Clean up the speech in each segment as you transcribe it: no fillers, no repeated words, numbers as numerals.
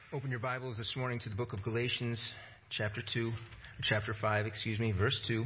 Open your Bibles this morning to the book of Galatians, chapter 5, verse 2.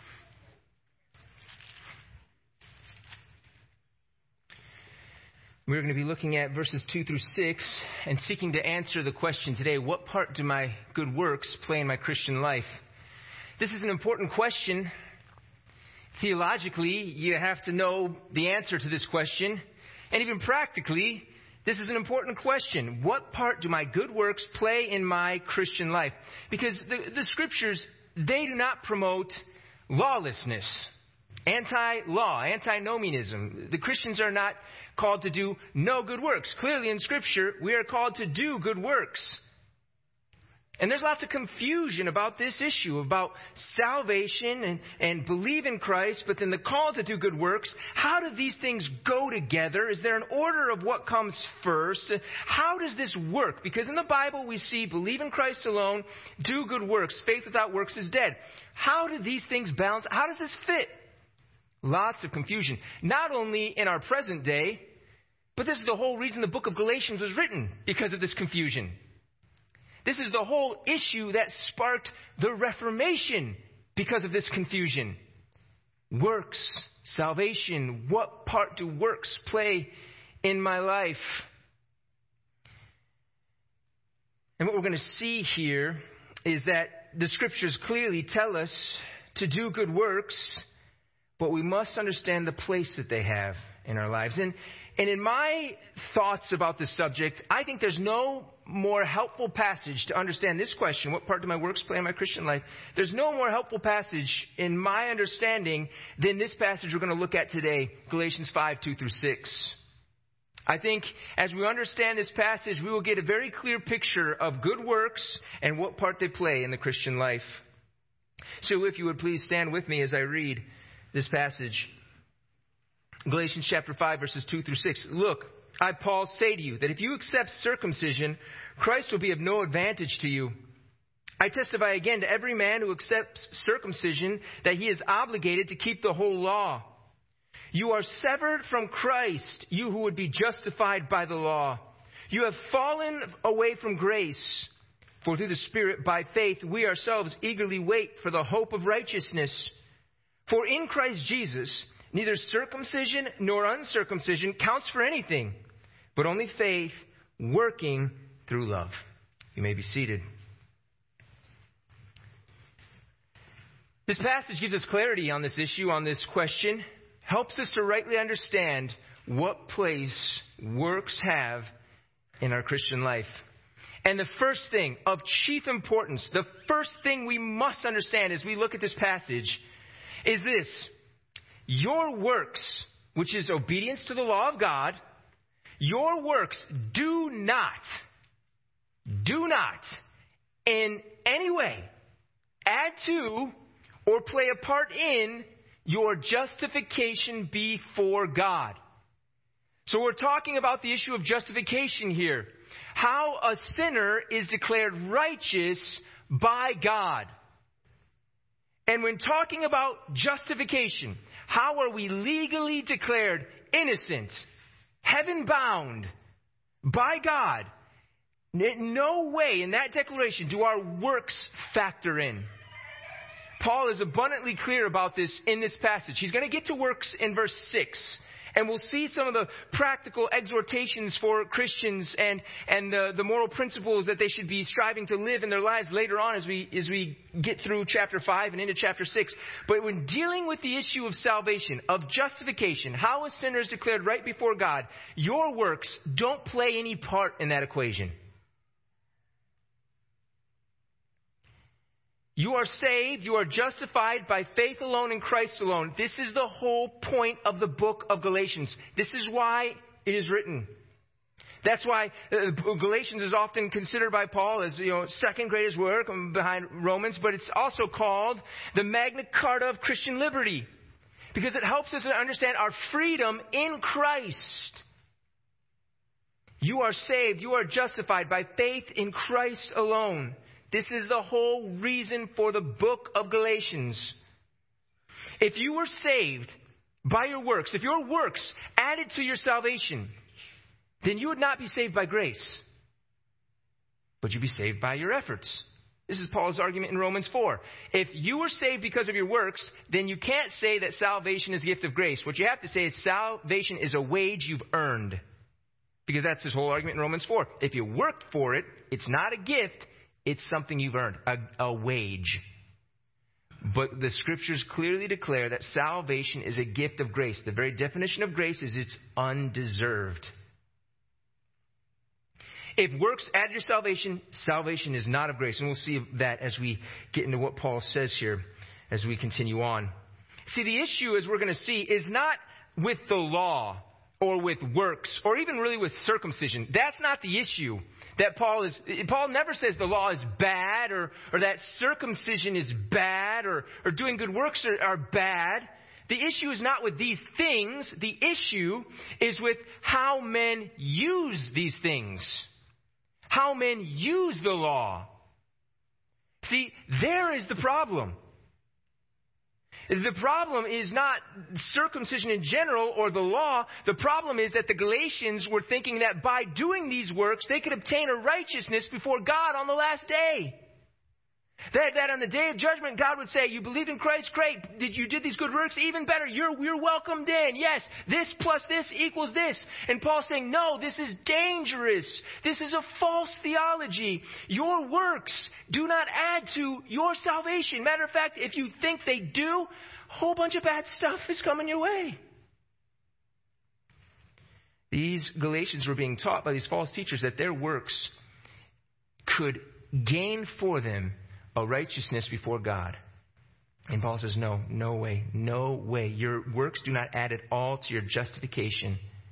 We're going to be looking at verses 2 through 6 and seeking to answer the question today, what part do my good works play in my Christian life? This is an important question. Theologically, you have to know the answer to this question. And even practically, this is an important question. What part do my good works play in my Christian life? Because the scriptures, they do not promote lawlessness, anti-law, antinomianism. The Christians are not called to do no good works. Clearly in Scripture, we are called to do good works. And there's lots of confusion about this issue, about salvation and believe in Christ, but then the call to do good works. How do these things go together? Is there an order of what comes first? How does this work? Because in the Bible we see believe in Christ alone, do good works. Faith without works is dead. How do these things balance? How does this fit? Lots of confusion. Not only in our present day, but this is the whole reason the book of Galatians was written, because of this confusion. This is the whole issue that sparked the Reformation because of this confusion. Works, salvation, what part do works play in my life? And what we're going to see here is that the scriptures clearly tell us to do good works, but we must understand the place that they have in our lives. And in my thoughts about this subject, I think there's no more helpful passage to understand this question, what part do my works play in my Christian life? There's no more helpful passage in my understanding than this passage we're going to look at today, Galatians 5, 2 through 6. I think as we understand this passage, we will get a very clear picture of good works and what part they play in the Christian life. So if you would please stand with me as I read this passage. Galatians chapter 5, verses 2 through 6. Look, I, Paul, say to you that if you accept circumcision, Christ will be of no advantage to you. I testify again to every man who accepts circumcision that he is obligated to keep the whole law. You are severed from Christ, you who would be justified by the law. You have fallen away from grace, for through the Spirit, by faith, we ourselves eagerly wait for the hope of righteousness. For in Christ Jesus, neither circumcision nor uncircumcision counts for anything, but only faith working through love. You may be seated. This passage gives us clarity on this issue, on this question, helps us to rightly understand what place works have in our Christian life. And the first thing of chief importance, the first thing we must understand as we look at this passage is this. Your works, which is obedience to the law of God, your works do not in any way add to or play a part in your justification before God. So we're talking about the issue of justification here. How a sinner is declared righteous by God. And when talking about justification, how are we legally declared innocent, heaven-bound by God? In no way in that declaration do our works factor in. Paul is abundantly clear about this in this passage. He's going to get to works in verse 6. And we'll see some of the practical exhortations for Christians and the moral principles that they should be striving to live in their lives later on as we get through chapter 5 and into chapter 6. But when dealing with the issue of salvation, of justification, how a sinner is declared right before God, your works don't play any part in that equation. You are saved, you are justified by faith alone in Christ alone. This is the whole point of the book of Galatians. This is why it is written. That's why Galatians is often considered by Paul as, second greatest work behind Romans, but it's also called the Magna Carta of Christian liberty, because it helps us to understand our freedom in Christ. You are saved, you are justified by faith in Christ alone. This is the whole reason for the book of Galatians. If you were saved by your works, if your works added to your salvation, then you would not be saved by grace. but you be saved by your efforts. This is Paul's argument in Romans 4. If you were saved because of your works, then you can't say that salvation is a gift of grace. What you have to say is salvation is a wage you've earned. Because that's his whole argument in Romans 4. If you worked for it, it's not a gift, it's something you've earned, a wage. But the scriptures clearly declare that salvation is a gift of grace. The very definition of grace is it's undeserved. If works add your salvation, salvation is not of grace. And we'll see that as we get into what Paul says here as we continue on. See, the issue, as we're going to see, is not with the law or with works or even really with circumcision. That's not the issue. That Paul never says the law is bad or that circumcision is bad or doing good works are bad. The issue is not with these things. The issue is with how men use these things. How men use the law. See, there is the problem. The problem is not circumcision in general or the law. The problem is that the Galatians were thinking that by doing these works, they could obtain a righteousness before God on the last day. That on the day of judgment, God would say, you believed in Christ, great. You did these good works, even better. You're welcomed in. Yes, this plus this equals this. And Paul's saying, no, this is dangerous. This is a false theology. Your works do not add to your salvation. Matter of fact, if you think they do, a whole bunch of bad stuff is coming your way. These Galatians were being taught by these false teachers that their works could gain for them a righteousness before God. And Paul says, no way. Your works do not add at all to your justification.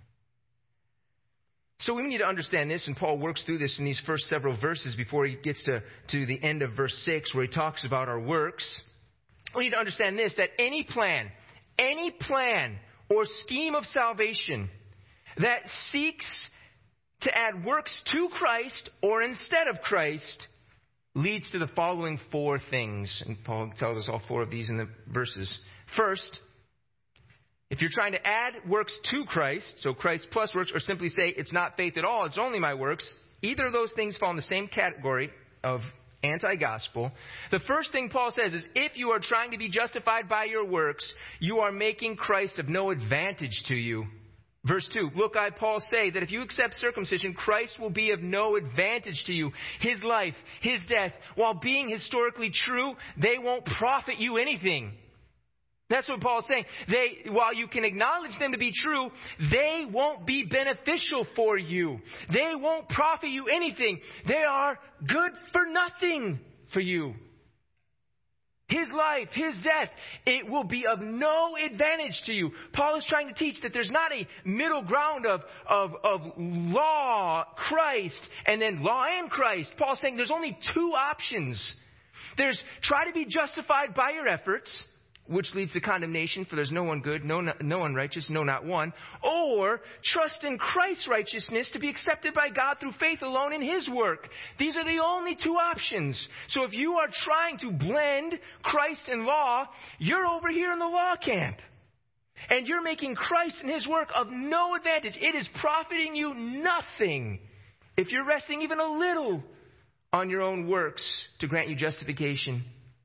So we need to understand this, and Paul works through this in these first several verses before he gets to the end of verse 6 where he talks about our works. We need to understand this, that any plan or scheme of salvation that seeks to add works to Christ or instead of Christ leads to the following four things. And Paul tells us all four of these in the verses. First, if you're trying to add works to Christ, so Christ plus works, or simply say it's not faith at all, it's only my works, either of those things fall in the same category of anti-gospel. The first thing Paul says is if you are trying to be justified by your works, you are making Christ of no advantage to you. Verse 2, look, I, Paul, say that if you accept circumcision, Christ will be of no advantage to you. His life, his death, while being historically true, they won't profit you anything. That's what Paul's saying. While you can acknowledge them to be true, they won't be beneficial for you. They won't profit you anything. They are good for nothing for you. His life, his death, it will be of no advantage to you. Paul is trying to teach that there's not a middle ground of law, Christ, and then law and Christ. Paul's saying there's only two options. There's try to be justified by your efforts, which leads to condemnation, for there's no one good, no one righteous, no, not one. Or trust in Christ's righteousness to be accepted by God through faith alone in his work. These are the only two options. So if you are trying to blend Christ and law, you're over here in the law camp. And you're making Christ and his work of no advantage. It is profiting you nothing if you're resting even a little on your own works to grant you justification.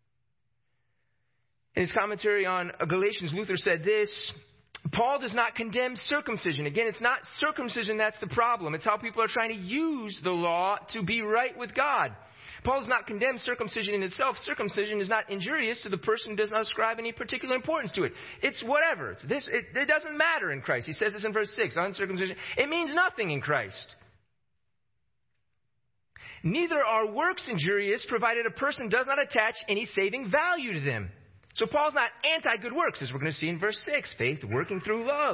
In his commentary on Galatians, Luther said this, Paul does not condemn circumcision. Again, it's not circumcision that's the problem. It's how people are trying to use the law to be right with God. Paul does not condemn circumcision in itself. Circumcision is not injurious to the person who does not ascribe any particular importance to it. It's whatever. It's this. It doesn't matter in Christ. He says this in verse 6. Uncircumcision, it means nothing in Christ. Neither are works injurious, provided a person does not attach any saving value to them. So Paul's not anti-good works, as we're going to see in verse 6. Faith working through love.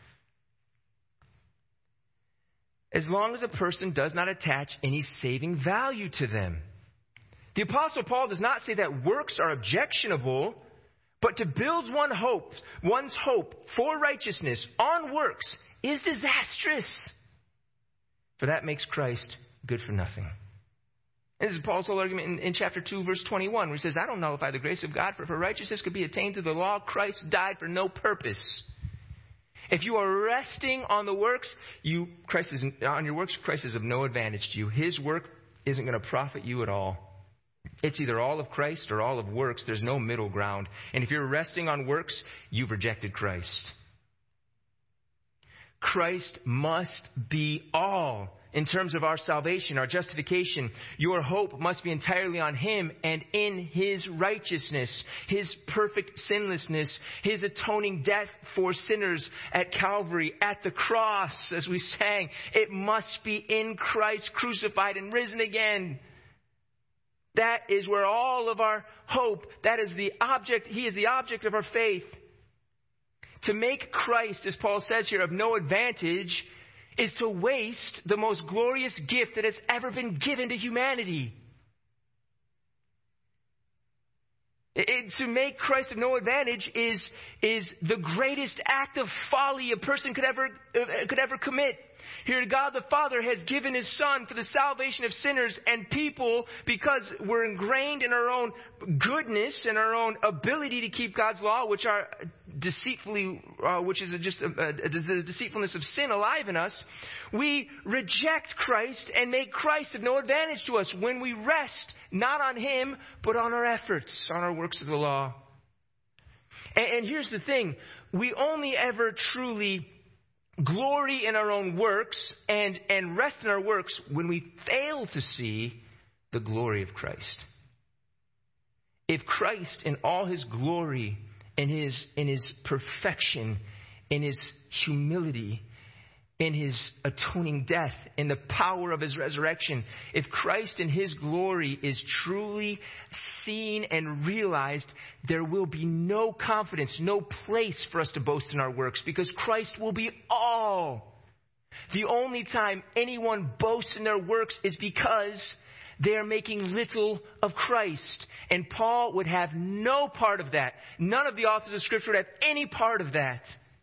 As long as a person does not attach any saving value to them. The Apostle Paul does not say that works are objectionable, but to build one's hope for righteousness on works is disastrous. For that makes Christ good for nothing. And this is Paul's whole argument in chapter 2, verse 21, where he says, I don't nullify the grace of God, for if righteousness could be attained through the law, Christ died for no purpose. If you are resting on the works, Christ is of no advantage to you. His work isn't going to profit you at all. It's either all of Christ or all of works. There's no middle ground. And if you're resting on works, you've rejected Christ. Christ must be all in terms of our salvation, our justification. Your hope must be entirely on Him and in His righteousness, His perfect sinlessness, His atoning death for sinners at Calvary, at the cross, as we sang. It must be in Christ, crucified and risen again. That is where all of our hope, that is the object, He is the object of our faith. To make Christ, as Paul says here, of no advantage is to waste the most glorious gift that has ever been given to humanity. To make Christ of no advantage is the greatest act of folly a person could ever commit. Here, God the Father has given His Son for the salvation of sinners, and people, because we're ingrained in our own goodness and our own ability to keep God's law, which is just the deceitfulness of sin alive in us, we reject Christ and make Christ of no advantage to us when we rest not on Him, but on our efforts, on our works of the law. And here's the thing. We only ever truly glory in our own works and rest in our works when we fail to see the glory of Christ. If Christ in all His glory, in his perfection, in His humility, in His atoning death, in the power of His resurrection, if Christ in His glory is truly seen and realized, there will be no confidence, no place for us to boast in our works, because Christ will be all. The only time anyone boasts in their works is because they are making little of Christ. And Paul would have no part of that. None of the authors of Scripture would have any part of that.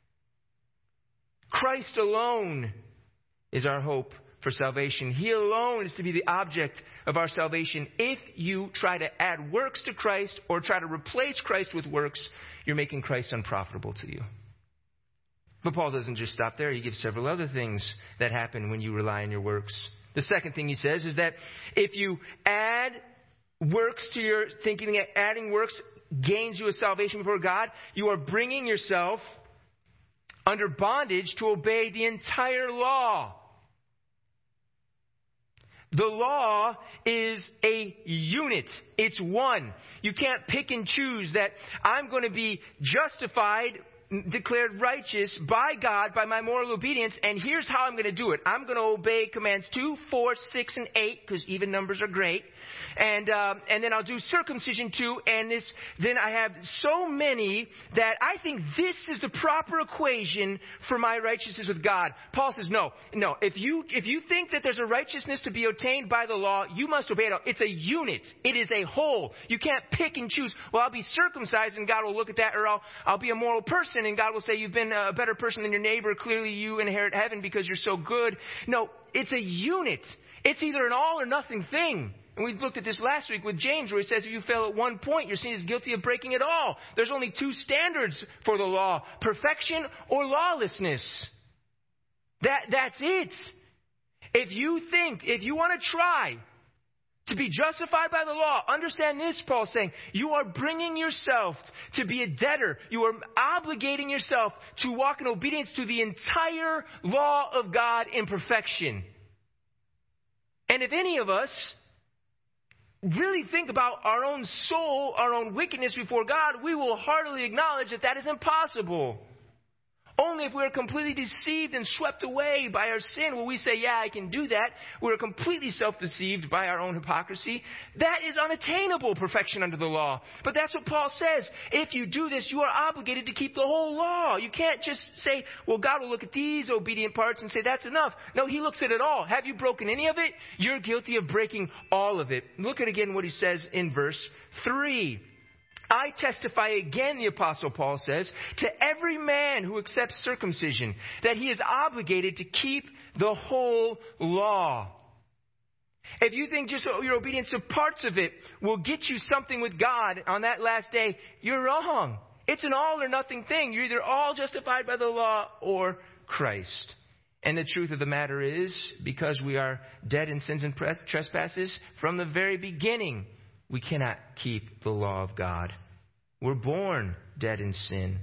Christ alone is our hope for salvation. He alone is to be the object of our salvation. If you try to add works to Christ or try to replace Christ with works, you're making Christ unprofitable to you. But Paul doesn't just stop there. He gives several other things that happen when you rely on your works. The second thing he says is that if you add works to your thinking, that adding works gains you a salvation before God, you are bringing yourself under bondage to obey the entire law. The law is a unit. It's one. You can't pick and choose that I'm going to be justified, declared righteous by God by my moral obedience, and here's how I'm going to do it. I'm going to obey commands 2, 4, 6, and 8, because even numbers are great. And then I'll do circumcision 2, and then I have so many that I think this is the proper equation for my righteousness with God. Paul says, no. If you think that there's a righteousness to be obtained by the law, you must obey it all. It's a unit. It is a whole. You can't pick and choose. Well, I'll be circumcised, and God will look at that, or I'll be a moral person, and God will say, you've been a better person than your neighbor. Clearly, you inherit heaven because you're so good. No, it's a unit. It's either an all or nothing thing. And we looked at this last week with James, where he says if you fail at one point, you're seen as guilty of breaking it all. There's only 2 standards for the law: perfection or lawlessness. That's it. If you want to try to be justified by the law, understand this, Paul's saying. You are bringing yourself to be a debtor. You are obligating yourself to walk in obedience to the entire law of God in perfection. And if any of us really think about our own soul, our own wickedness before God, we will heartily acknowledge that is impossible. Only if we're completely deceived and swept away by our sin will we say, yeah, I can do that. We're completely self-deceived by our own hypocrisy. That is unattainable, perfection under the law. But that's what Paul says. If you do this, you are obligated to keep the whole law. You can't just say, well, God will look at these obedient parts and say, that's enough. No, He looks at it all. Have you broken any of it? You're guilty of breaking all of it. Look at again what he says in verse 3. I testify again, the Apostle Paul says, to every man who accepts circumcision, that he is obligated to keep the whole law. If you think just your obedience to parts of it will get you something with God on that last day, you're wrong. It's an all or nothing thing. You're either all justified by the law or Christ. And the truth of the matter is, because we are dead in sins and trespasses, from the very beginning, we cannot keep the law of God. We're born dead in sin.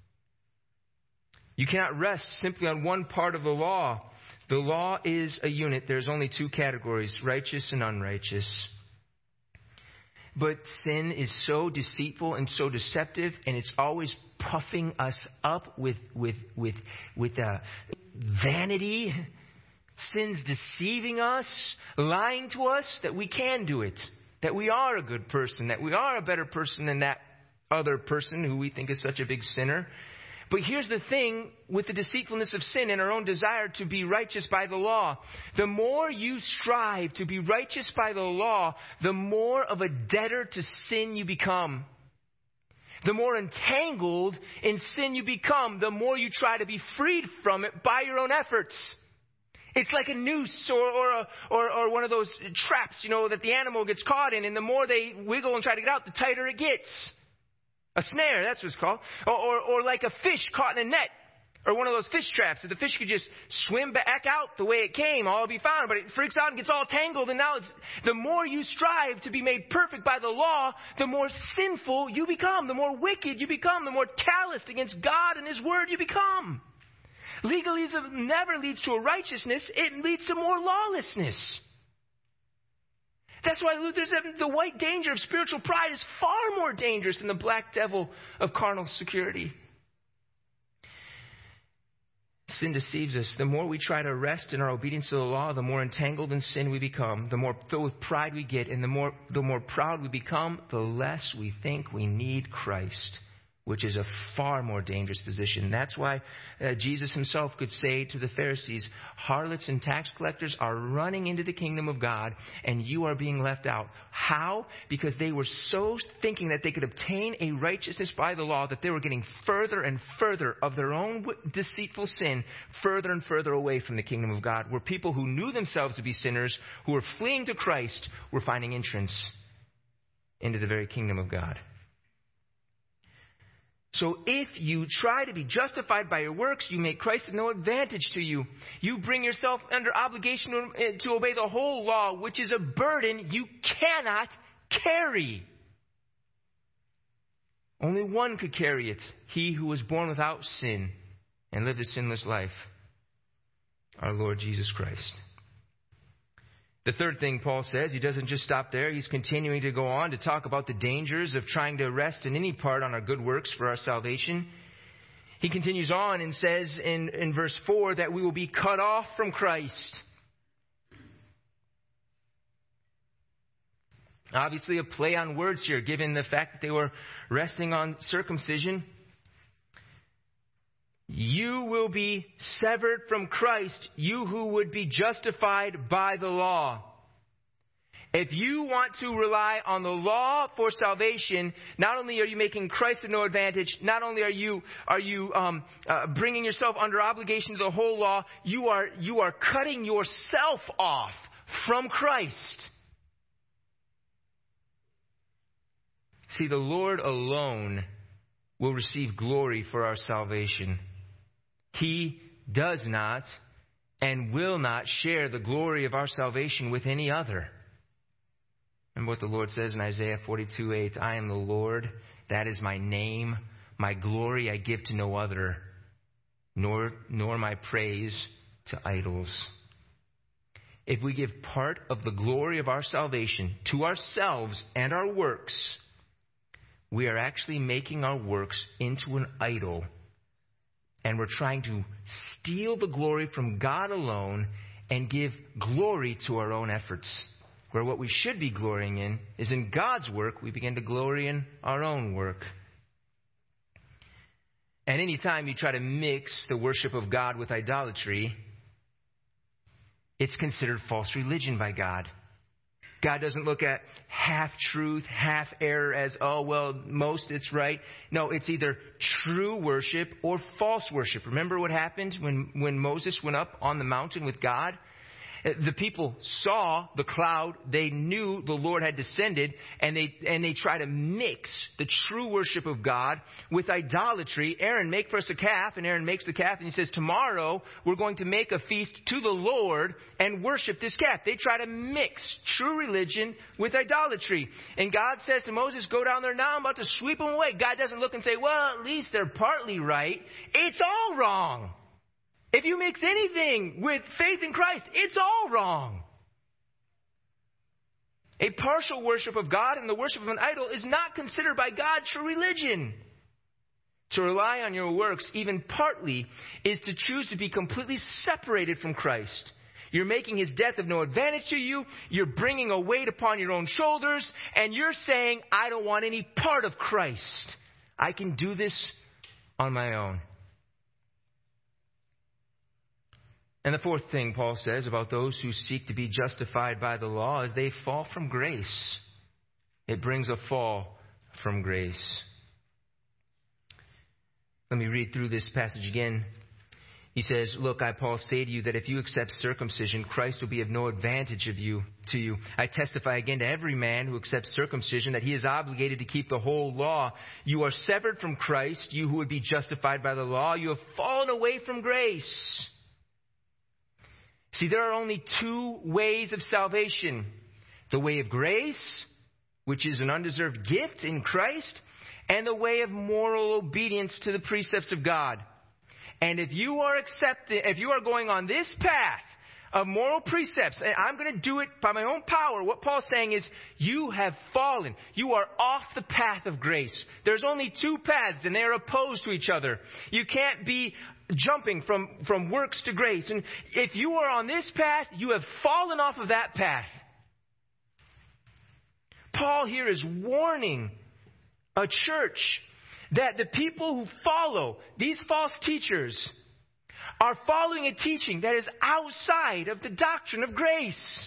You cannot rest simply on one part of the law. The law is a unit. There's only two categories, righteous and unrighteous. But sin is so deceitful and so deceptive, and it's always puffing us up with vanity. Sin's deceiving us, lying to us that we can do it, that we are a good person, that we are a better person than that other person who we think is such a big sinner. But here's the thing with the deceitfulness of sin and our own desire to be righteous by the law. The more you strive to be righteous by the law, the more of a debtor to sin you become. The more entangled in sin you become, the more you try to be freed from it by your own efforts. It's like a noose or one of those traps, that the animal gets caught in, and the more they wiggle and try to get out, the tighter it gets. A snare, that's what it's called. Or like a fish caught in a net. Or one of those fish traps. If the fish could just swim back out the way it came, all would be fine. But it freaks out and gets all tangled. And now the more you strive to be made perfect by the law, the more sinful you become. The more wicked you become. The more calloused against God and His Word you become. Legalism never leads to a righteousness. It leads to more lawlessness. That's why Luther said the white danger of spiritual pride is far more dangerous than the black devil of carnal security. Sin deceives us. The more we try to rest in our obedience to the law, the more entangled in sin we become. The more filled with pride we get, and the more proud we become, the less we think we need Christ, which is a far more dangerous position. That's why Jesus Himself could say to the Pharisees, harlots and tax collectors are running into the kingdom of God, and you are being left out. How? Because they were so thinking that they could obtain a righteousness by the law that they were getting further and further of their own deceitful sin, further and further away from the kingdom of God, where people who knew themselves to be sinners, who were fleeing to Christ, were finding entrance into the very kingdom of God. So if you try to be justified by your works, you make Christ of no advantage to you. You bring yourself under obligation to obey the whole law, which is a burden you cannot carry. Only one could carry it, He who was born without sin and lived a sinless life, our Lord Jesus Christ. The third thing Paul says, he doesn't just stop there. He's continuing to go on to talk about the dangers of trying to rest in any part on our good works for our salvation. He continues on and says in verse 4 that we will be cut off from Christ. Obviously a play on words here, given the fact that they were resting on circumcision. You will be severed from Christ, you who would be justified by the law. If you want to rely on the law for salvation, not only are you making Christ of no advantage, not only are you bringing yourself under obligation to the whole law, you are cutting yourself off from Christ. See, the Lord alone will receive glory for our salvation. He does not and will not share the glory of our salvation with any other. And what the Lord says in Isaiah 42:8, I am the Lord, that is my name. My glory I give to no other, nor my praise to idols. If we give part of the glory of our salvation to ourselves and our works, we are actually making our works into an idol. And we're trying to steal the glory from God alone and give glory to our own efforts. Where what we should be glorying in is in God's work, we begin to glory in our own work. And any time you try to mix the worship of God with idolatry, it's considered false religion by God. God doesn't look at half truth, half error as, oh, well, most it's right. No, it's either true worship or false worship. Remember what happened when Moses went up on the mountain with God? The people saw the cloud. They knew the Lord had descended, and they try to mix the true worship of God with idolatry. Aaron, make for us a calf, and Aaron makes the calf, and he says, tomorrow we're going to make a feast to the Lord and worship this calf. They try to mix true religion with idolatry. And God says to Moses, go down there now, I'm about to sweep them away. God doesn't look and say, well, at least they're partly right. It's all wrong. If you mix anything with faith in Christ, it's all wrong. A partial worship of God and the worship of an idol is not considered by God true religion. To rely on your works, even partly, is to choose to be completely separated from Christ. You're making his death of no advantage to you. You're bringing a weight upon your own shoulders. And you're saying, I don't want any part of Christ. I can do this on my own. And the fourth thing Paul says about those who seek to be justified by the law is they fall from grace. It brings a fall from grace. Let me read through this passage again. He says, look, I, Paul, say to you that if you accept circumcision, Christ will be of no advantage to you. I testify again to every man who accepts circumcision that he is obligated to keep the whole law. You are severed from Christ, you who would be justified by the law. You have fallen away from grace. See, there are only two ways of salvation. The way of grace, which is an undeserved gift in Christ, and the way of moral obedience to the precepts of God. And if you are going on this path of moral precepts, and I'm going to do it by my own power, what Paul's saying is, you have fallen. You are off the path of grace. There's only two paths, and they're opposed to each other. You can't be jumping from works to grace. And if you are on this path, you have fallen off of that path. Paul here is warning a church that the people who follow these false teachers are following a teaching that is outside of the doctrine of grace.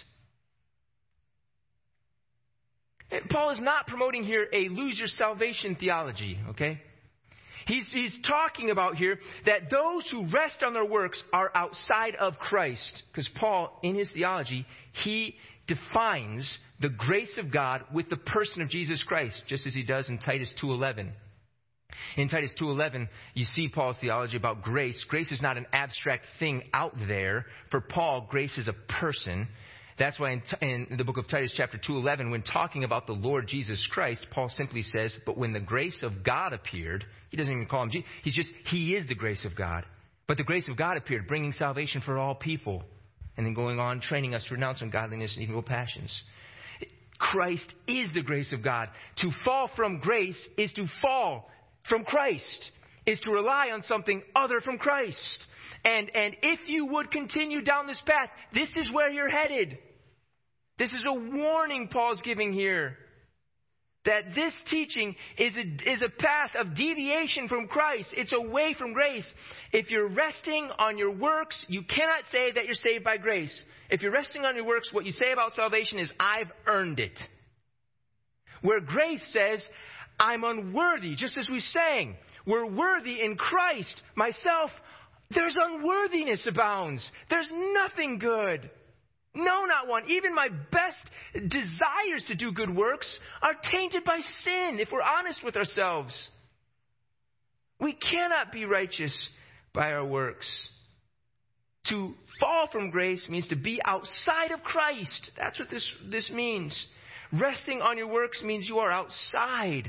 Paul is not promoting here a lose your salvation theology, okay? He's talking about here that those who rest on their works are outside of Christ. Because Paul, in his theology, he defines the grace of God with the person of Jesus Christ, just as he does in Titus 2:11. In Titus 2:11, you see Paul's theology about grace. Grace is not an abstract thing out there. For Paul, grace is a person. That's why in the book of Titus chapter 2:11, when talking about the Lord Jesus Christ, Paul simply says, but when the grace of God appeared, he doesn't even call him Jesus. He is the grace of God. But the grace of God appeared, bringing salvation for all people. And then going on, training us to renounce ungodliness and evil passions. Christ is the grace of God. To fall from grace is to fall from Christ, is to rely on something other from Christ. And if you would continue down this path, this is where you're headed. This is a warning Paul's giving here. That this teaching is a path of deviation from Christ. It's away from grace. If you're resting on your works, you cannot say that you're saved by grace. If you're resting on your works, what you say about salvation is, I've earned it. Where grace says, I'm unworthy, just as we sang. We're worthy in Christ. Myself, there's unworthiness abounds. There's nothing good. No, not one. Even my best desires to do good works are tainted by sin, if we're honest with ourselves. We cannot be righteous by our works. To fall from grace means to be outside of Christ. That's what this means. Resting on your works means you are outside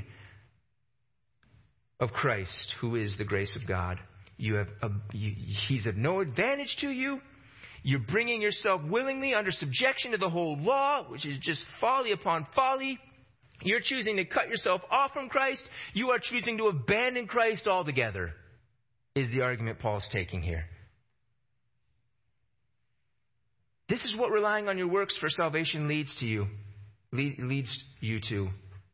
of Christ, who is the grace of God. He's of no advantage to you. You're bringing yourself willingly under subjection to the whole law, which is just folly upon folly. You're choosing to cut yourself off from Christ. You are choosing to abandon Christ altogether, is the argument Paul's taking here. This is what relying on your works for salvation leads you to.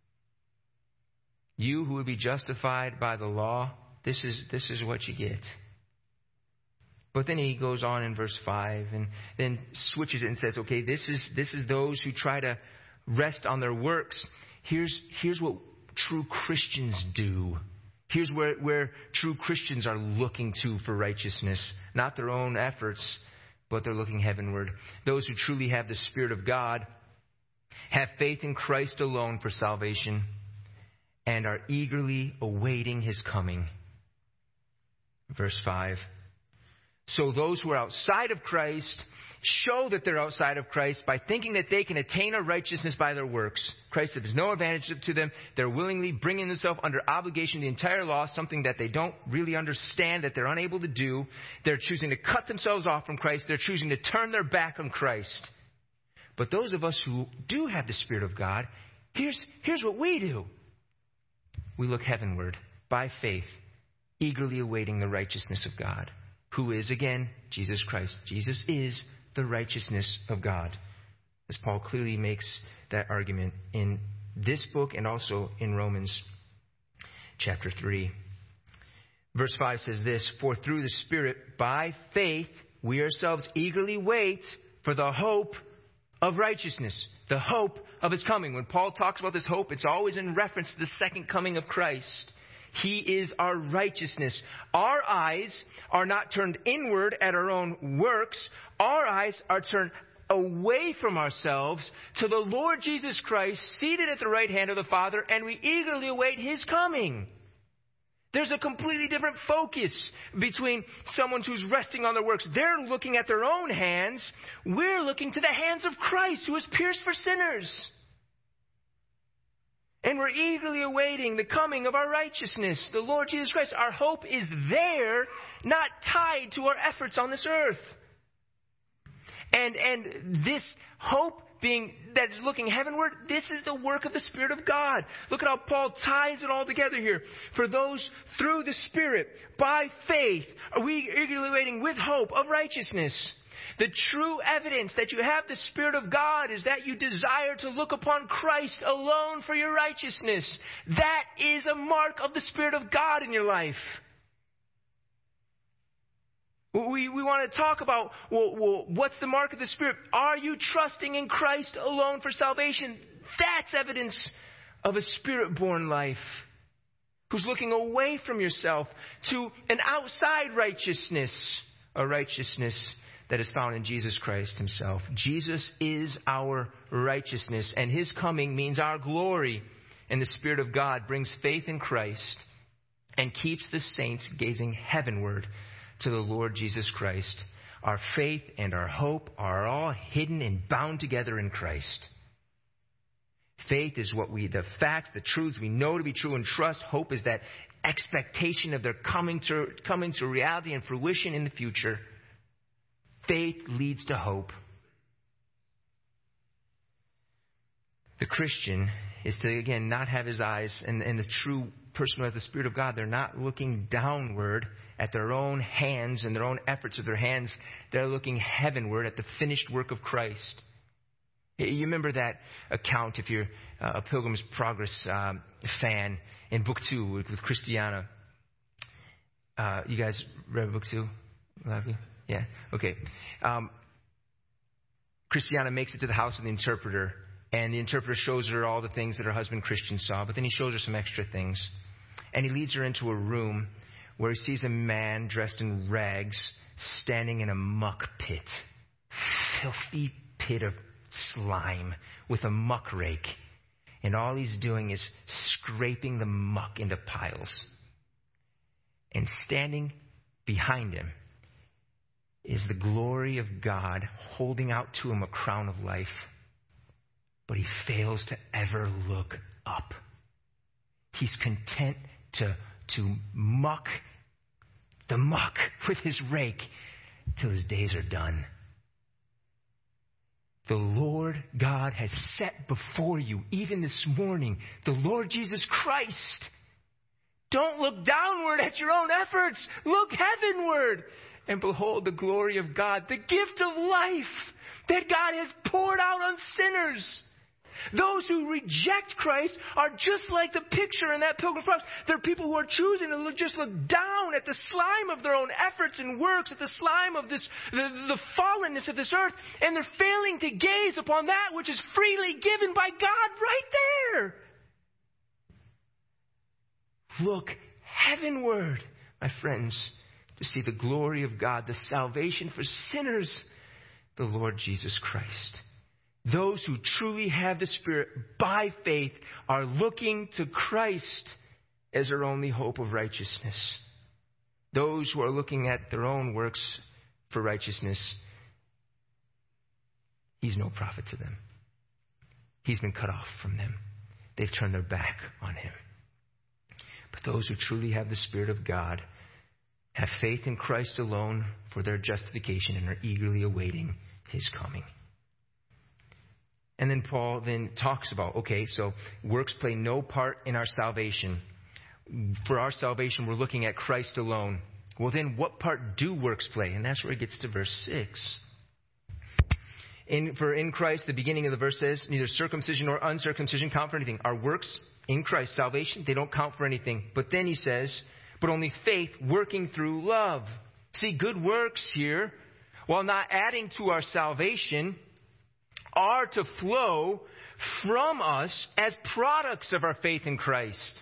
You who would be justified by the law, this is what you get. But then he goes on in verse 5 and then switches it and says, okay, this is those who try to rest on their works. Here's what true Christians do. Here's where true Christians are looking to for righteousness. Not their own efforts, but they're looking heavenward. Those who truly have the Spirit of God have faith in Christ alone for salvation and are eagerly awaiting his coming. Verse 5. So those who are outside of Christ show that they're outside of Christ by thinking that they can attain a righteousness by their works. Christ said there's no advantage to them. They're willingly bringing themselves under obligation to the entire law, something that they don't really understand, that they're unable to do. They're choosing to cut themselves off from Christ. They're choosing to turn their back on Christ. But those of us who do have the Spirit of God, here's what we do. We look heavenward by faith, eagerly awaiting the righteousness of God, who is, again, Jesus Christ. Jesus is the righteousness of God, as Paul clearly makes that argument in this book and also in Romans chapter 3. Verse 5 says this, for through the Spirit, by faith, we ourselves eagerly wait for the hope of righteousness, the hope of his coming. When Paul talks about this hope, it's always in reference to the second coming of Christ. He is our righteousness. Our eyes are not turned inward at our own works. Our eyes are turned away from ourselves to the Lord Jesus Christ, seated at the right hand of the Father, and we eagerly await his coming. There's a completely different focus between someone who's resting on their works. They're looking at their own hands. We're looking to the hands of Christ, who was pierced for sinners. And we're eagerly awaiting the coming of our righteousness, the Lord Jesus Christ. Our hope is there, not tied to our efforts on this earth. And this hope being that is looking heavenward, this is the work of the Spirit of God. Look at how Paul ties it all together here. For those through the Spirit, by faith, are we eagerly waiting with hope of righteousness. The true evidence that you have the Spirit of God is that you desire to look upon Christ alone for your righteousness. That is a mark of the Spirit of God in your life. We want to talk about, well, what's the mark of the Spirit? Are you trusting in Christ alone for salvation? That's evidence of a Spirit-born life. Who's looking away from yourself to an outside righteousness, a righteousness that is found in Jesus Christ himself. Jesus is our righteousness, and his coming means our glory. And the Spirit of God brings faith in Christ and keeps the saints gazing heavenward to the Lord Jesus Christ. Our faith and our hope are all hidden and bound together in Christ. Faith is the facts, the truths we know to be true and trust. Hope is that expectation of their coming to reality and fruition in the future. Faith leads to hope. The Christian is to, again, not have his eyes, and the true person who has the Spirit of God, they're not looking downward at their own hands and their own efforts of their hands. They're looking heavenward at the finished work of Christ. You remember that account, if you're a Pilgrim's Progress fan, in Book 2 with Christiana. You guys read Book 2? A lot of you? Yeah, okay. Christiana makes it to the house of the interpreter, and the interpreter shows her all the things that her husband Christian saw, but then he shows her some extra things. And he leads her into a room where he sees a man dressed in rags standing in a muck pit, filthy pit of slime with a muck rake. And all he's doing is scraping the muck into piles. And standing behind him is the glory of God holding out to him a crown of life. But he fails to ever look up. He's content to muck the muck with his rake till his days are done. The Lord God has set before you, even this morning, the Lord Jesus Christ. Don't look downward at your own efforts. Look heavenward and behold the glory of God, the gift of life that God has poured out on sinners. Those who reject Christ are just like the picture in that Pilgrim's Progress. They're people who are choosing to just look down at the slime of their own efforts and works, at the slime of the fallenness of this earth, and they're failing to gaze upon that which is freely given by God right there. Look heavenward, my friends, to see the glory of God, the salvation for sinners the Lord Jesus Christ. Those who truly have the Spirit by faith are looking to Christ as their only hope of righteousness. Those who are looking at their own works for righteousness, He's no profit to them. He's been cut off from them. They've turned their back on Him. But those who truly have the Spirit of God have faith in Christ alone for their justification and are eagerly awaiting His coming. And then Paul then talks about, okay, so works play no part in our salvation. For our salvation, we're looking at Christ alone. Well, then what part do works play? And that's where he gets to verse 6. For in Christ, the beginning of the verse says, neither circumcision nor uncircumcision count for anything. Our works in Christ, salvation, they don't count for anything. But then he says, but only faith working through love. See, good works here, while not adding to our salvation, are to flow from us as products of our faith in Christ.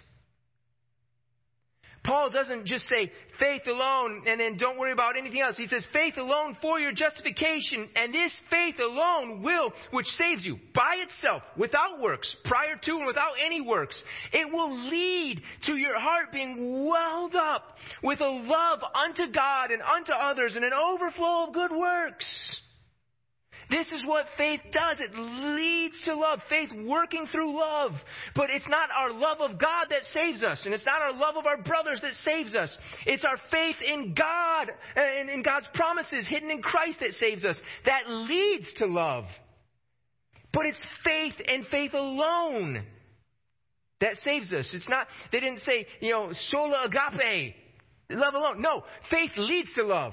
Paul doesn't just say faith alone and then don't worry about anything else. He says faith alone for your justification, and this faith alone which saves you by itself, without works, prior to and without any works. It will lead to your heart being welled up with a love unto God and unto others and an overflow of good works. This is what faith does. It leads to love. Faith working through love. But it's not our love of God that saves us. And it's not our love of our brothers that saves us. It's our faith in God and in God's promises hidden in Christ that saves us. That leads to love. But it's faith and faith alone that saves us. It's not, they didn't say, sola agape, love alone. No, faith leads to love.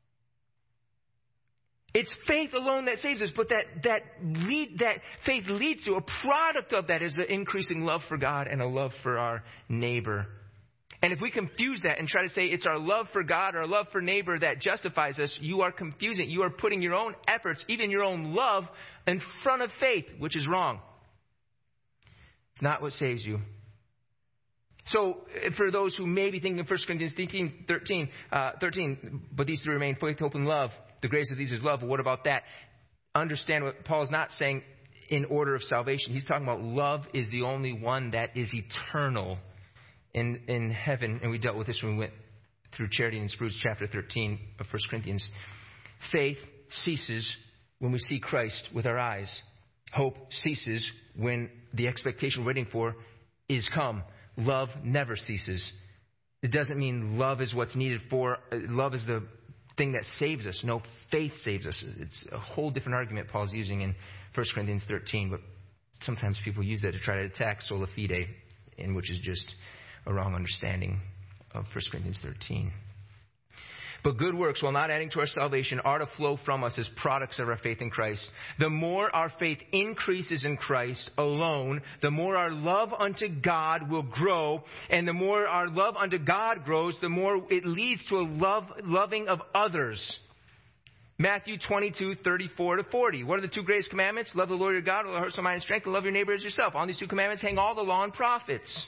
It's faith alone that saves us, but that faith leads to, a product of that is the increasing love for God and a love for our neighbor. And if we confuse that and try to say it's our love for God or our love for neighbor that justifies us, you are confusing. You are putting your own efforts, even your own love, in front of faith, which is wrong. It's not what saves you. So, for those who may be thinking of 1 Corinthians 13, but these three remain, faith, hope, and love. The greatest of these is love. But what about that? Understand what Paul's not saying in order of salvation. He's talking about love is the only one that is eternal in heaven. And we dealt with this when we went through Charity and Spruce, chapter 13 of 1 Corinthians. Faith ceases when we see Christ with our eyes. Hope ceases when the expectation we're waiting for is come. Love never ceases. It doesn't mean love is what's needed for, love is the thing that saves us. No, faith saves us. It's a whole different argument Paul's using in 1 Corinthians 13, but sometimes people use that to try to attack sola fide, which is just a wrong understanding of 1 Corinthians 13. But good works, while not adding to our salvation, are to flow from us as products of our faith in Christ. The more our faith increases in Christ alone, the more our love unto God will grow. And the more our love unto God grows, the more it leads to a loving of others. Matthew 22:34-40. What are the two greatest commandments? Love the Lord your God with all heart, soul, mind, and strength, and love your neighbor as yourself. On these two commandments hang all the law and prophets.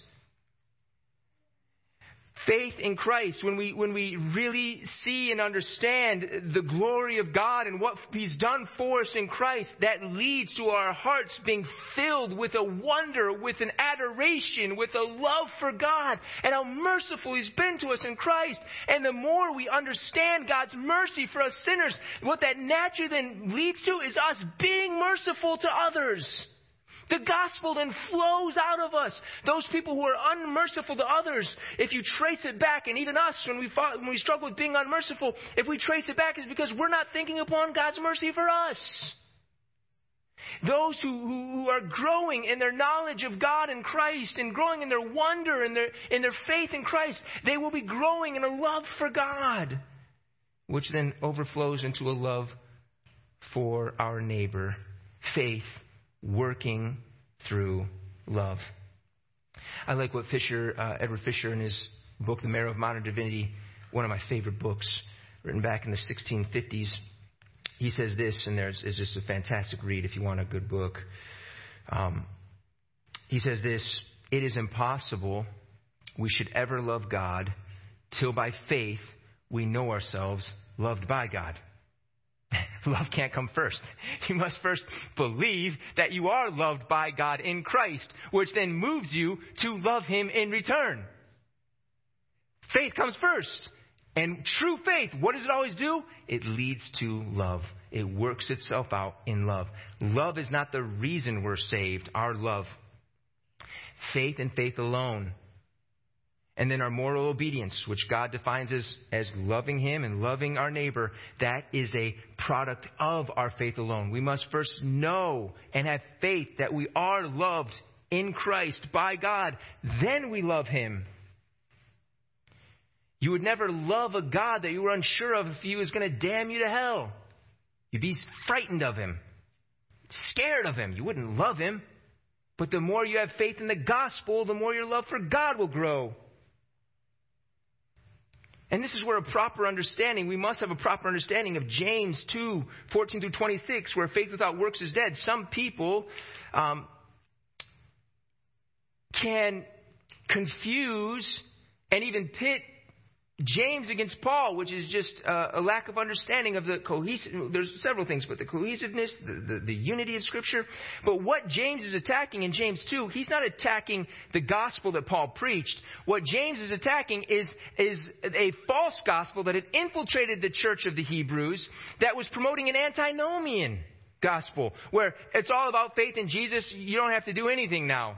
Faith in Christ, when we really see and understand the glory of God and what He's done for us in Christ, that leads to our hearts being filled with a wonder, with an adoration, with a love for God and how merciful He's been to us in Christ. And the more we understand God's mercy for us sinners, what that naturally then leads to is us being merciful to others. The gospel then flows out of us. Those people who are unmerciful to others, if you trace it back, and even us, when we struggle with being unmerciful, if we trace it back, it's because we're not thinking upon God's mercy for us. Those who are growing in their knowledge of God and Christ and growing in their wonder and in their faith in Christ, they will be growing in a love for God, which then overflows into a love for our neighbor. Faith working through love. I like what Edward Fisher, in his book, The Marrow of Modern Divinity, one of my favorite books, written back in the 1650s. He says this, and it's just a fantastic read if you want a good book. He says this: it is impossible we should ever love God till by faith we know ourselves loved by God. love can't come first. You must first believe that you are loved by God in Christ, which then moves you to love him in return. Faith comes first. And true faith, what does it always do? It leads to love. It works itself out in love. Love is not the reason we're saved, our love. Faith and faith alone. And then our moral obedience, which God defines as loving him and loving our neighbor, that is a product of our faith alone. We must first know and have faith that we are loved in Christ by God. Then we love him. You would never love a God that you were unsure of if he was going to damn you to hell. You'd be frightened of him, scared of him. You wouldn't love him. But the more you have faith in the gospel, the more your love for God will grow. And this is where we must have a proper understanding of James 2, 14 through 26, where faith without works is dead. Some people can confuse and even pit James against Paul, which is just a lack of understanding of the cohesive. There's several things, but the cohesiveness, the unity of Scripture. But what James is attacking in James 2, he's not attacking the gospel that Paul preached. What James is attacking is a false gospel that had infiltrated the church of the Hebrews that was promoting an antinomian gospel, where it's all about faith in Jesus. You don't have to do anything now.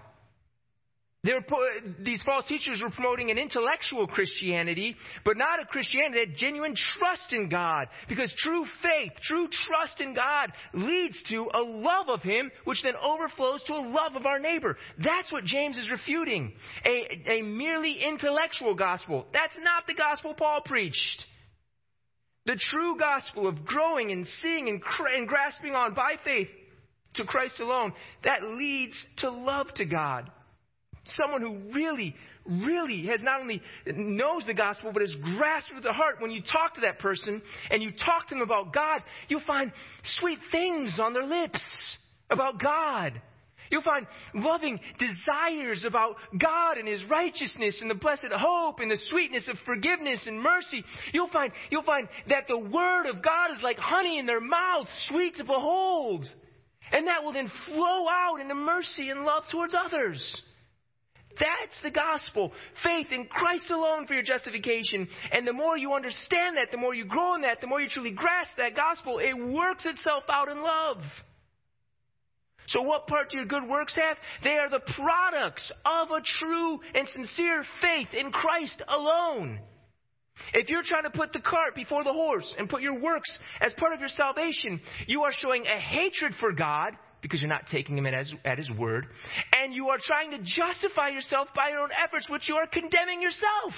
These false teachers were promoting an intellectual Christianity, but not a Christianity that had genuine trust in God. Because true faith, true trust in God leads to a love of him, which then overflows to a love of our neighbor. That's what James is refuting. A merely intellectual gospel. That's not the gospel Paul preached. The true gospel of growing and seeing and grasping on by faith to Christ alone, that leads to love to God. Someone who really, really has not only knows the gospel, but has grasped with the heart. When you talk to that person and you talk to them about God, you'll find sweet things on their lips about God. You'll find loving desires about God and his righteousness and the blessed hope and the sweetness of forgiveness and mercy. You'll find that the word of God is like honey in their mouth, sweet to behold. And that will then flow out into mercy and love towards others. That's the gospel. Faith in Christ alone for your justification. And the more you understand that, the more you grow in that, the more you truly grasp that gospel, it works itself out in love. So what part do your good works have? They are the products of a true and sincere faith in Christ alone. If you're trying to put the cart before the horse and put your works as part of your salvation, you are showing a hatred for God, because you're not taking him at his word. And you are trying to justify yourself by your own efforts, which you are condemning yourself.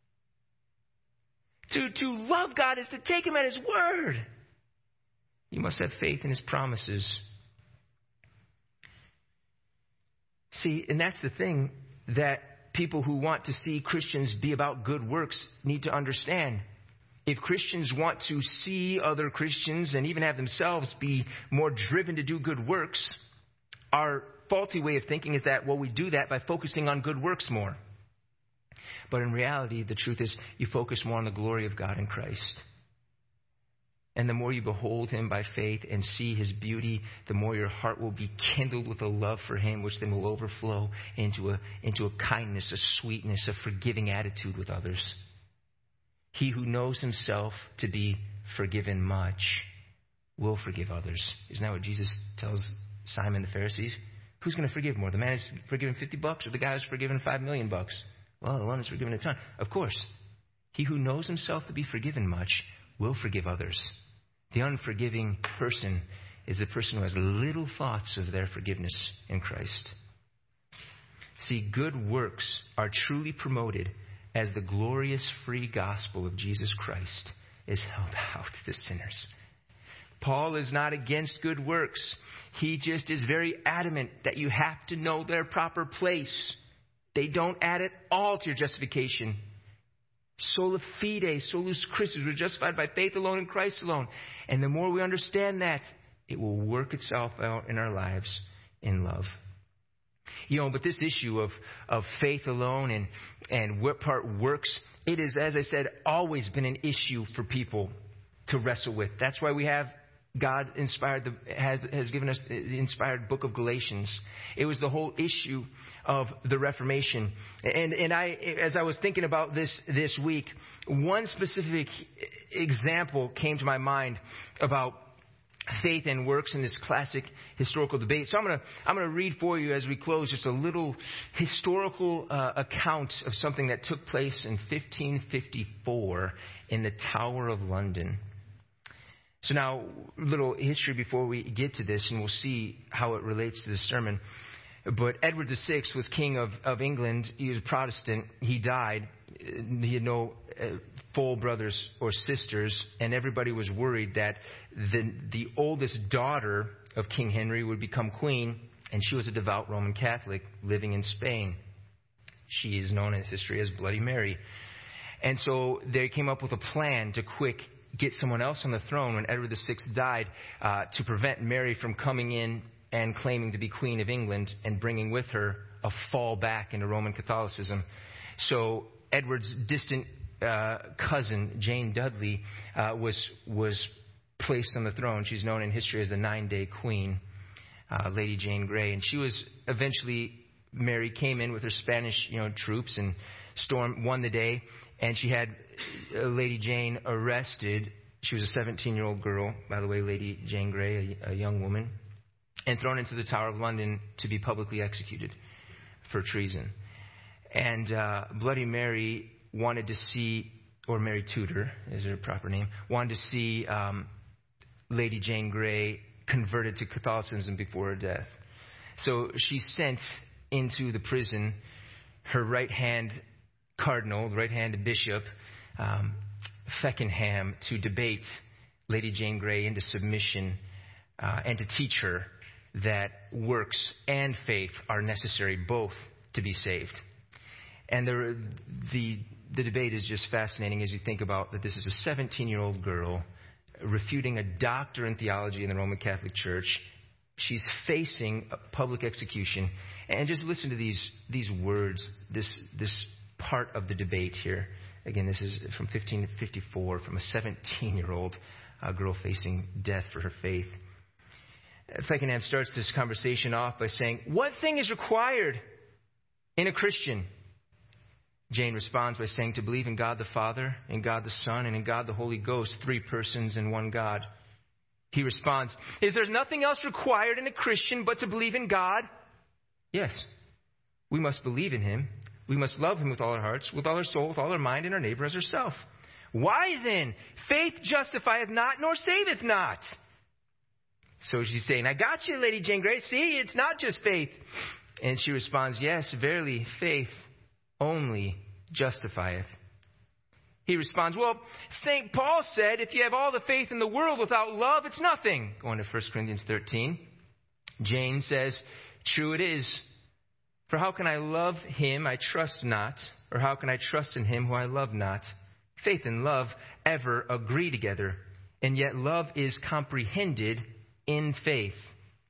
To love God is to take him at his word. You must have faith in his promises. See, and that's the thing that people who want to see Christians be about good works need to understand. If Christians want to see other Christians and even have themselves be more driven to do good works, our faulty way of thinking is that, well, we do that by focusing on good works more. But in reality, the truth is you focus more on the glory of God in Christ. And the more you behold him by faith and see his beauty, the more your heart will be kindled with a love for him, which then will overflow into a kindness, a sweetness, a forgiving attitude with others. He who knows himself to be forgiven much will forgive others. Isn't that what Jesus tells Simon the Pharisees? Who's going to forgive more? The man who's forgiven $50 or the guy who's forgiven $5 million? Well, the one who's forgiven a ton. Of course. He who knows himself to be forgiven much will forgive others. The unforgiving person is the person who has little thoughts of their forgiveness in Christ. See, good works are truly promoted as the glorious free gospel of Jesus Christ is held out to sinners. Paul is not against good works. He just is very adamant that you have to know their proper place. They don't add at all to your justification. Sola fide, solus Christus. We're justified by faith alone in Christ alone. And the more we understand that, it will work itself out in our lives in love. But this issue of faith alone and what part works, it is, as I said, always been an issue for people to wrestle with. That's why we have God has given us the inspired book of Galatians. It was the whole issue of the Reformation. And as I was thinking about this week, one specific example came to my mind about faith and works in this classic historical debate. So I'm going to read for you as we close just a little historical account of something that took place in 1554 in the Tower of London. So now, a little history before we get to this, and we'll see how it relates to this sermon. But Edward VI was king of England. He was a Protestant. He died. He had no full brothers or sisters, and everybody was worried that the oldest daughter of King Henry would become queen, and she was a devout Roman Catholic living in Spain. She is known in history as Bloody Mary. And so they came up with a plan to get someone else on the throne when Edward VI died to prevent Mary from coming in and claiming to be Queen of England and bringing with her a fall back into Roman Catholicism. So Edward's distant cousin, Jane Dudley, was placed on the throne. She's known in history as the 9-Day Queen, Lady Jane Grey. And she was eventually, Mary came in with her Spanish troops and won the day. And she had Lady Jane arrested. She was a 17-year-old girl, by the way, Lady Jane Grey, a young woman, and thrown into the Tower of London to be publicly executed for treason. And Bloody Mary wanted to see, or Mary Tudor is her proper name, wanted to see Lady Jane Grey converted to Catholicism before her death. So she sent into the prison her right-hand cardinal, the right-hand bishop, Feckenham, to debate Lady Jane Grey into submission and to teach her that works and faith are necessary both to be saved. And the debate is just fascinating as you think about that this is a 17-year-old girl refuting a doctor in theology in the Roman Catholic Church. She's facing a public execution. And just listen to these words, this part of the debate here. Again, this is from 1554, from a 17-year-old girl facing death for her faith. Feckenham starts this conversation off by saying, "What thing is required in a Christian?" Jane responds by saying, "To believe in God the Father, in God the Son, and in God the Holy Ghost, 3 persons in one God." He responds, "Is there nothing else required in a Christian but to believe in God?" Yes, we must believe in Him. We must love Him with all our hearts, with all our soul, with all our mind, and our neighbor as ourselves. Why then? Faith justifieth not, nor saveth not. So she's saying, "I got you, Lady Jane Grey. See, it's not just faith." And she responds, "Yes, verily, faith only justifieth." He responds, "Well, St. Paul said, if you have all the faith in the world without love, it's nothing." Going to 1 Corinthians 13. Jane says, "True it is. For how can I love him I trust not? Or how can I trust in him who I love not? Faith and love ever agree together, and yet love is comprehended in faith."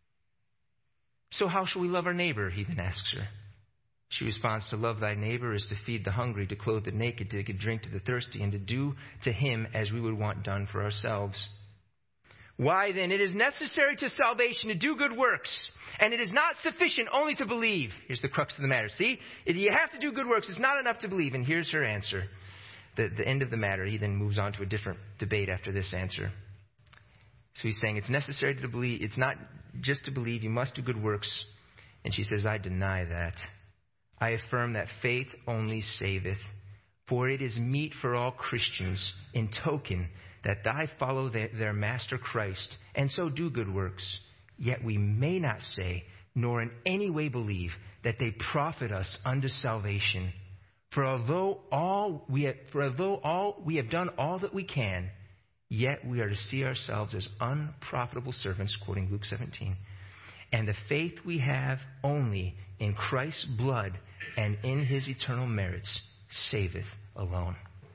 "So how shall we love our neighbor?" he then asks her. She responds, "To love thy neighbor is to feed the hungry, to clothe the naked, to give drink to the thirsty, and to do to him as we would want done for ourselves. Why then? It is necessary to salvation to do good works, and it is not sufficient only to believe." Here's the crux of the matter. See, you have to do good works. It's not enough to believe. And here's her answer. The end of the matter. He then moves on to a different debate after this answer. So he's saying it's necessary to believe. It's not just to believe. You must do good works. And she says, "I deny that. I affirm that faith only saveth. For it is meet for all Christians in token that they follow their Master Christ, and so do good works. Yet we may not say, nor in any way believe, that they profit us unto salvation. For although we have done all that we can, yet we are to see ourselves as unprofitable servants," quoting Luke 17. "And the faith we have only in Christ's blood and in His eternal merits saveth alone."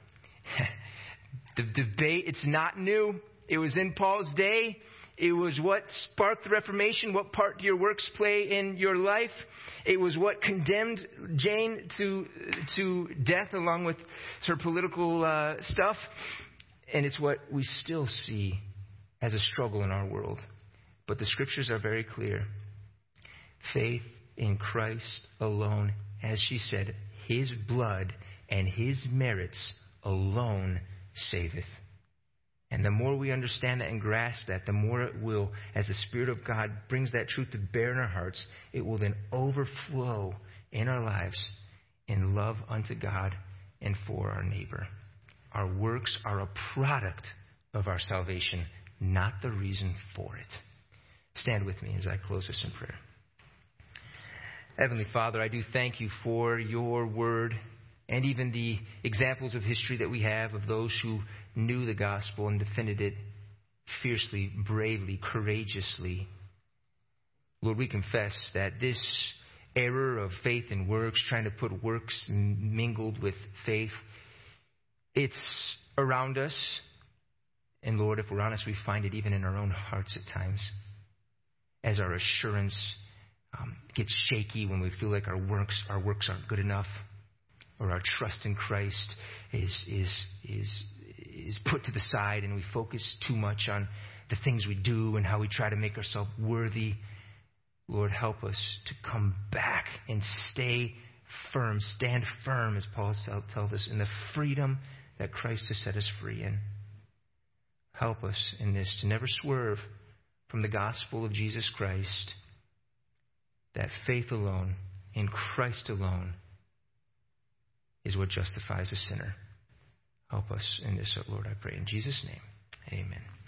The debate, it's not new. It was in Paul's day. It was what sparked the Reformation. What part do your works play in your life? It was what condemned Jane to death along with her political stuff. And it's what we still see as a struggle in our world. But the scriptures are very clear. Faith in Christ alone, as she said, his blood and his merits alone saveth. And the more we understand that and grasp that, the more it will, as the Spirit of God brings that truth to bear in our hearts, it will then overflow in our lives in love unto God and for our neighbor. Our works are a product of our salvation, not the reason for it. Stand with me as I close this in prayer. Heavenly Father, I do thank you for your word and even the examples of history that we have of those who knew the gospel and defended it fiercely, bravely, courageously. Lord, we confess that this error of faith and works, trying to put works mingled with faith, it's around us. And Lord, if we're honest, we find it even in our own hearts at times, as our assurance gets shaky when we feel like our works aren't good enough, or our trust in Christ is put to the side, and we focus too much on the things we do and how we try to make ourselves worthy. Lord, help us to come back and stand firm, as Paul tells us, in the freedom that Christ has set us free in. Help us in this to never swerve from the gospel of Jesus Christ, that faith alone in Christ alone is what justifies a sinner. Help us in this, Lord, I pray. In Jesus' name, amen.